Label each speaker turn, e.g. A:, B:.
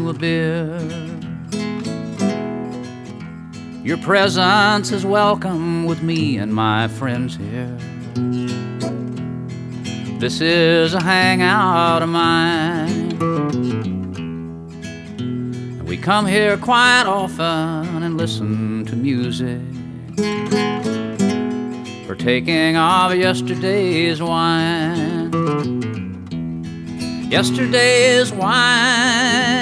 A: you a beer. Your presence is welcome with me and my friends here. This is a hangout of mine. We come here quite often and listen to music, partaking of yesterday's wine. Yesterday's wine.